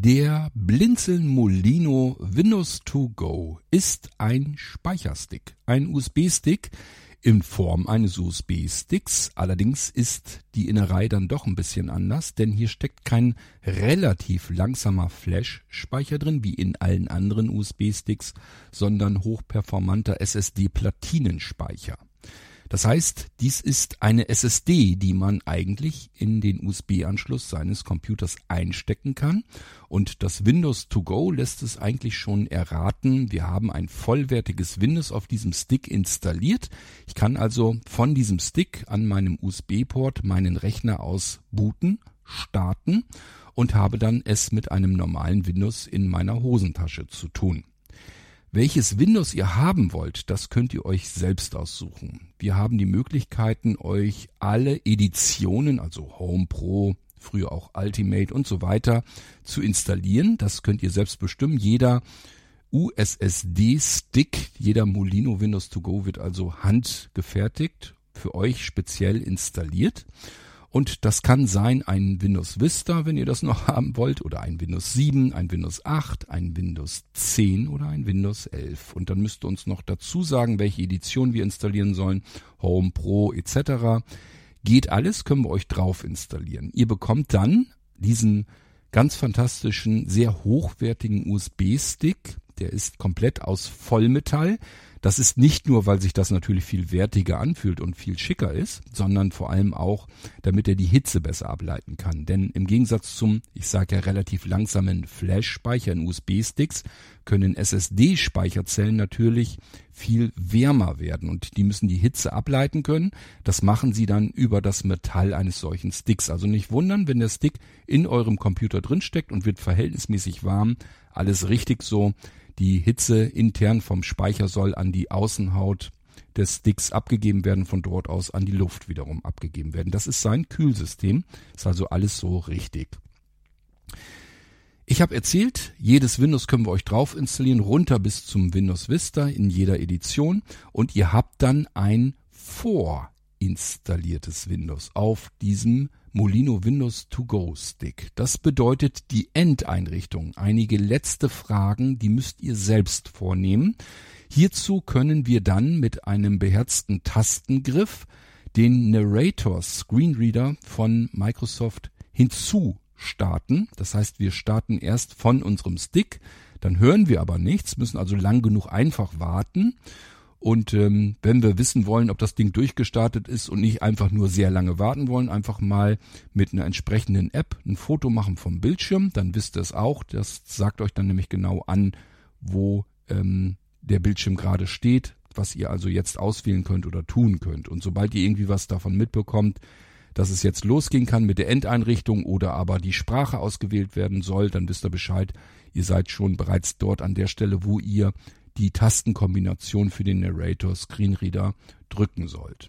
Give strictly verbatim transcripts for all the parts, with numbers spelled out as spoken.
Der Blinzeln Molino Windows to Go ist ein Speicherstick, ein U S B-Stick in Form eines U S B-Sticks. Allerdings ist die Innerei dann doch ein bisschen anders, denn hier steckt kein relativ langsamer Flash-Speicher drin, wie in allen anderen U S B-Sticks, sondern hochperformanter S S D-Platinenspeicher. Das heißt, dies ist eine S S D, die man eigentlich in den U S B-Anschluss seines Computers einstecken kann. Und das Windows to Go lässt es eigentlich schon erraten. Wir haben ein vollwertiges Windows auf diesem Stick installiert. Ich kann also von diesem Stick an meinem U S B-Port meinen Rechner aus booten, starten und habe dann es mit einem normalen Windows in meiner Hosentasche zu tun. Welches Windows ihr haben wollt, das könnt ihr euch selbst aussuchen. Wir haben die Möglichkeiten, euch alle Editionen, also Home Pro, früher auch Ultimate und so weiter, zu installieren. Das könnt ihr selbst bestimmen. Jeder U S S D-Stick, jeder Molino Windows to Go wird also handgefertigt, für euch speziell installiert. Und das kann sein ein Windows Vista, wenn ihr das noch haben wollt, oder ein Windows sieben, ein Windows acht, ein Windows zehn oder ein Windows elf. Und dann müsst ihr uns noch dazu sagen, welche Edition wir installieren sollen, Home Pro et cetera. Geht alles, können wir euch drauf installieren. Ihr bekommt dann diesen ganz fantastischen, sehr hochwertigen U S B-Stick. Der ist komplett aus Vollmetall. Das ist nicht nur, weil sich das natürlich viel wertiger anfühlt und viel schicker ist, sondern vor allem auch, damit er die Hitze besser ableiten kann. Denn im Gegensatz zum, ich sage ja, relativ langsamen Flash-Speicher in U S B-Sticks können S S D-Speicherzellen natürlich viel wärmer werden und die müssen die Hitze ableiten können. Das machen sie dann über das Metall eines solchen Sticks. Also nicht wundern, wenn der Stick in eurem Computer drin steckt und wird verhältnismäßig warm. Alles richtig so. Die Hitze intern vom Speicher soll an die Außenhaut des Sticks abgegeben werden, von dort aus an die Luft wiederum abgegeben werden. Das ist sein Kühlsystem, ist also alles so richtig. Ich habe erzählt, jedes Windows können wir euch drauf installieren, runter bis zum Windows Vista in jeder Edition und ihr habt dann ein vorinstalliertes Windows auf diesem Molino Windows to Go Stick. Das bedeutet die Endeinrichtung. Einige letzte Fragen, die müsst ihr selbst vornehmen. Hierzu können wir dann mit einem beherzten Tastengriff den Narrator Screenreader von Microsoft hinzustarten. Das heißt, wir starten erst von unserem Stick, dann hören wir aber nichts, müssen also lang genug einfach warten. Und ähm, wenn wir wissen wollen, ob das Ding durchgestartet ist und nicht einfach nur sehr lange warten wollen, einfach mal mit einer entsprechenden App ein Foto machen vom Bildschirm, dann wisst ihr es auch. Das sagt euch dann nämlich genau an, wo ähm, der Bildschirm gerade steht, was ihr also jetzt auswählen könnt oder tun könnt. Und sobald ihr irgendwie was davon mitbekommt, dass es jetzt losgehen kann mit der Endeinrichtung oder aber die Sprache ausgewählt werden soll, dann wisst ihr Bescheid. Ihr seid schon bereits dort an der Stelle, wo ihr die Tastenkombination für den Narrator Screenreader drücken sollt.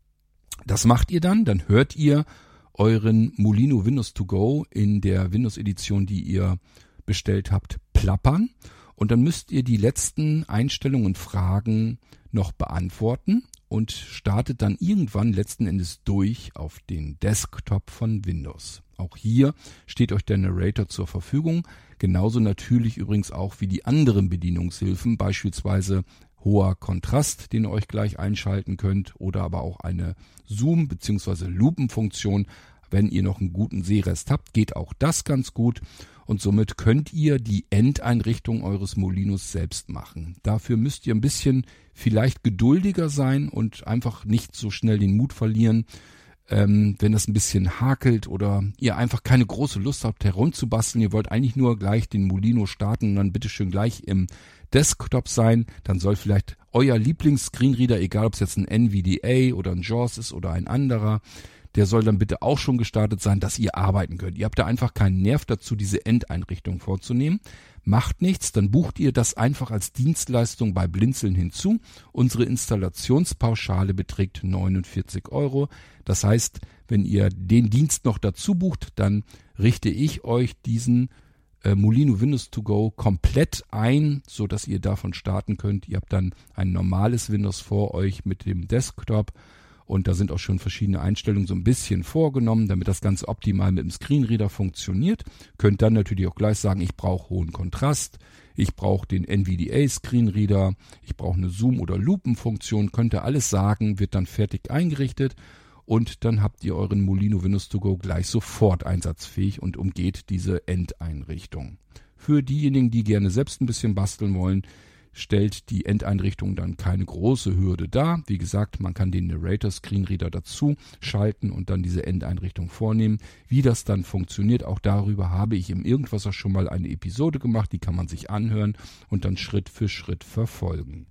Das macht ihr dann, dann hört ihr euren Molino Windows to Go in der Windows-Edition, die ihr bestellt habt, plappern und dann müsst ihr die letzten Einstellungen und Fragen noch beantworten und startet dann irgendwann letzten Endes durch auf den Desktop von Windows. Auch hier steht euch der Narrator zur Verfügung. Genauso natürlich übrigens auch wie die anderen Bedienungshilfen, beispielsweise hoher Kontrast, den ihr euch gleich einschalten könnt, oder aber auch eine Zoom- bzw. Lupenfunktion. Wenn ihr noch einen guten Sehrest habt, geht auch das ganz gut. Und somit könnt ihr die Endeinrichtung eures Molinos selbst machen. Dafür müsst ihr ein bisschen vielleicht geduldiger sein und einfach nicht so schnell den Mut verlieren, Ähm, wenn das ein bisschen hakelt oder ihr einfach keine große Lust habt herumzubasteln, ihr wollt eigentlich nur gleich den Molino starten und dann bitteschön gleich im Desktop sein, dann soll vielleicht euer Lieblings-Screenreader, egal ob es jetzt ein N V D A oder ein JAWS ist oder ein anderer, der soll dann bitte auch schon gestartet sein, dass ihr arbeiten könnt. Ihr habt da einfach keinen Nerv dazu, diese Endeinrichtung vorzunehmen. Macht nichts, dann bucht ihr das einfach als Dienstleistung bei Blinzeln hinzu. Unsere Installationspauschale beträgt neunundvierzig Euro. Das heißt, wenn ihr den Dienst noch dazu bucht, dann richte ich euch diesen äh, Molino Windows to Go komplett ein, so dass ihr davon starten könnt. Ihr habt dann ein normales Windows vor euch mit dem Desktop Und da sind auch schon verschiedene Einstellungen so ein bisschen vorgenommen, damit das Ganze optimal mit dem Screenreader funktioniert. Könnt dann natürlich auch gleich sagen, ich brauche hohen Kontrast, ich brauche den N V D A Screenreader, ich brauche eine Zoom- oder Lupenfunktion, könnt ihr alles sagen, wird dann fertig eingerichtet und dann habt ihr euren Molino Windows to Go gleich sofort einsatzfähig und umgeht diese Endeinrichtung. Für diejenigen, die gerne selbst ein bisschen basteln wollen, stellt die Endeinrichtung dann keine große Hürde dar. Wie gesagt, man kann den Narrator Screenreader dazu schalten und dann diese Endeinrichtung vornehmen. Wie das dann funktioniert, auch darüber habe ich im Irgendwasser schon mal eine Episode gemacht, die kann man sich anhören und dann Schritt für Schritt verfolgen.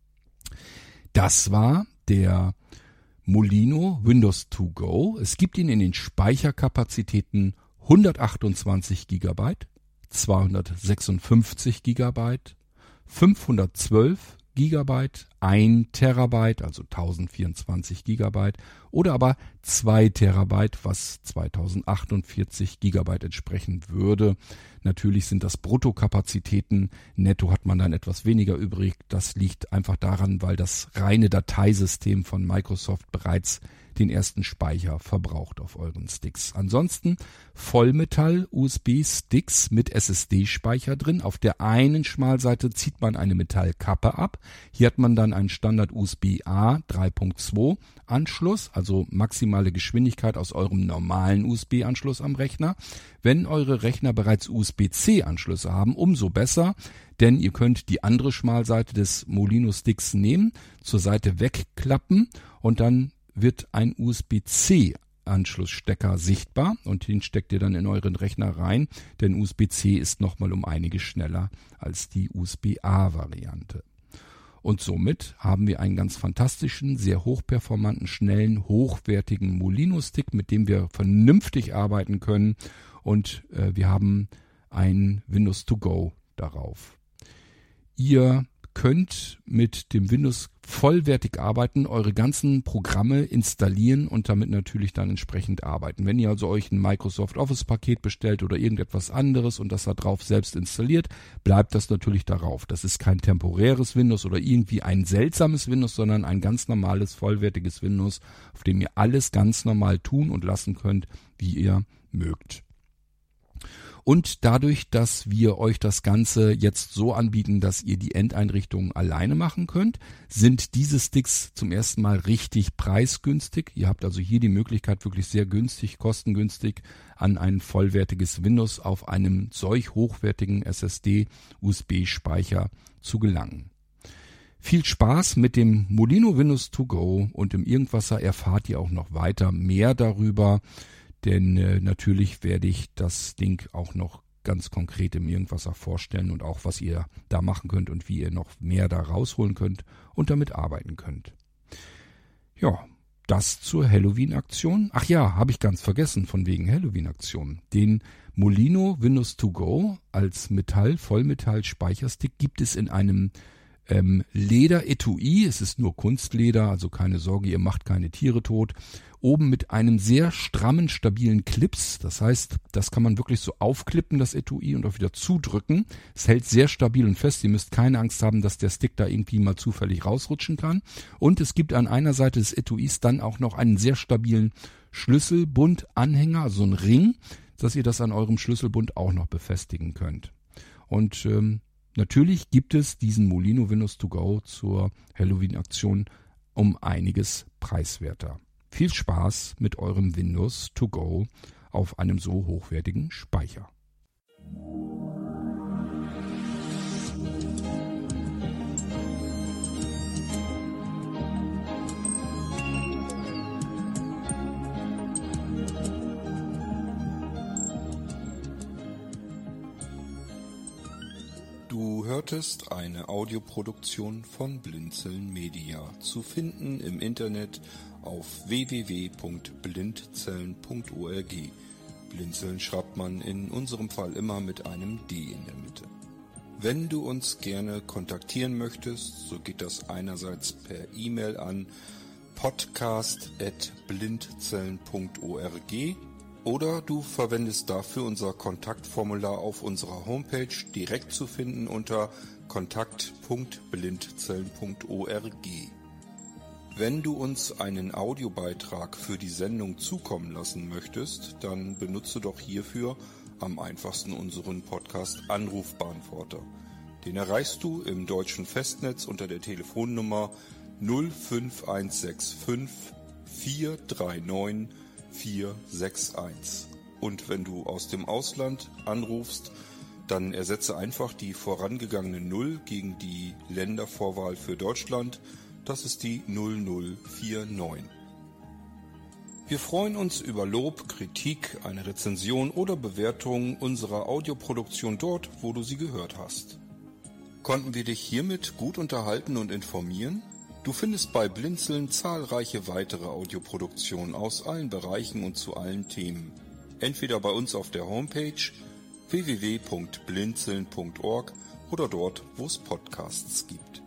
Das war der Molino Windows to Go. Es gibt ihn in den Speicherkapazitäten hundertachtundzwanzig Gigabyte, zweihundertsechsundfünfzig Gigabyte, fünfhundertzwölf Gigabyte, ein Terabyte, also tausendvierundzwanzig Gigabyte oder aber zwei Terabyte, was zweitausendachtundvierzig Gigabyte entsprechen würde. Natürlich sind das Bruttokapazitäten, netto hat man dann etwas weniger übrig. Das liegt einfach daran, weil das reine Dateisystem von Microsoft bereits den ersten Speicher verbraucht auf euren Sticks. Ansonsten Vollmetall-U S B-Sticks mit S S D-Speicher drin. Auf der einen Schmalseite zieht man eine Metallkappe ab. Hier hat man dann einen Standard-U S B A drei Punkt zwei Anschluss, also maximale Geschwindigkeit aus eurem normalen U S B-Anschluss am Rechner. Wenn eure Rechner bereits U S B C Anschlüsse haben, umso besser, denn ihr könnt die andere Schmalseite des Molino-Sticks nehmen, zur Seite wegklappen und dann wird ein U S B C Anschlussstecker sichtbar und den steckt ihr dann in euren Rechner rein, denn U S B C ist nochmal um einiges schneller als die U S B A Variante. Und somit haben wir einen ganz fantastischen, sehr hochperformanten, schnellen, hochwertigen Molino-Stick, mit dem wir vernünftig arbeiten können und äh, wir haben ein Windows to Go darauf. Ihr könnt mit dem Windows vollwertig arbeiten, eure ganzen Programme installieren und damit natürlich dann entsprechend arbeiten. Wenn ihr also euch ein Microsoft Office Paket bestellt oder irgendetwas anderes und das da drauf selbst installiert, bleibt das natürlich darauf. Das ist kein temporäres Windows oder irgendwie ein seltsames Windows, sondern ein ganz normales, vollwertiges Windows, auf dem ihr alles ganz normal tun und lassen könnt, wie ihr mögt. Und dadurch, dass wir euch das Ganze jetzt so anbieten, dass ihr die Endeinrichtung alleine machen könnt, sind diese Sticks zum ersten Mal richtig preisgünstig. Ihr habt also hier die Möglichkeit, wirklich sehr günstig, kostengünstig an ein vollwertiges Windows auf einem solch hochwertigen S S D-U S B-Speicher zu gelangen. Viel Spaß mit dem Molino Windows to Go und im Irgendwasser erfahrt ihr auch noch weiter mehr darüber. Denn äh, natürlich werde ich das Ding auch noch ganz konkret im Irgendwasser vorstellen und auch, was ihr da machen könnt und wie ihr noch mehr da rausholen könnt und damit arbeiten könnt. Ja, das zur Halloween-Aktion. Ach ja, habe ich ganz vergessen, von wegen Halloween-Aktion. Den Molino Windows to Go als Metall, Vollmetall-Speicherstick gibt es in einem ähm, Leder-Etui. Es ist nur Kunstleder, also keine Sorge, ihr macht keine Tiere tot. Oben mit einem sehr strammen, stabilen Clips. Das heißt, das kann man wirklich so aufklippen, das Etui, und auch wieder zudrücken. Es hält sehr stabil und fest. Ihr müsst keine Angst haben, dass der Stick da irgendwie mal zufällig rausrutschen kann. Und es gibt an einer Seite des Etuis dann auch noch einen sehr stabilen Schlüsselbundanhänger, also so einen Ring, dass ihr das an eurem Schlüsselbund auch noch befestigen könnt. Und ähm, natürlich gibt es diesen Molino Windows to Go zur Halloween-Aktion um einiges preiswerter. Viel Spaß mit eurem Windows to Go auf einem so hochwertigen Speicher. Du hörtest eine Audioproduktion von Blinzeln Media, zu finden im Internet auf w w w punkt blindzellen punkt org. Blinzeln schreibt man in unserem Fall immer mit einem D in der Mitte. Wenn du uns gerne kontaktieren möchtest, so geht das einerseits per E-Mail an podcast at blindzellen punkt org oder du verwendest dafür unser Kontaktformular auf unserer Homepage, direkt zu finden unter kontakt punkt blindzellen punkt org. Wenn du uns einen Audiobeitrag für die Sendung zukommen lassen möchtest, dann benutze doch hierfür am einfachsten unseren Podcast Anrufbeantworter. Den erreichst du im deutschen Festnetz unter der Telefonnummer null fünf eins sechs fünf vier drei neun vier sechs eins. Und wenn du aus dem Ausland anrufst, dann ersetze einfach die vorangegangene Null gegen die Ländervorwahl für Deutschland. Das ist die null null vier neun. Wir freuen uns über Lob, Kritik, eine Rezension oder Bewertung unserer Audioproduktion dort, wo du sie gehört hast. Konnten wir dich hiermit gut unterhalten und informieren? Du findest bei Blinzeln zahlreiche weitere Audioproduktionen aus allen Bereichen und zu allen Themen. Entweder bei uns auf der Homepage w w w punkt blinzeln punkt org oder dort, wo es Podcasts gibt.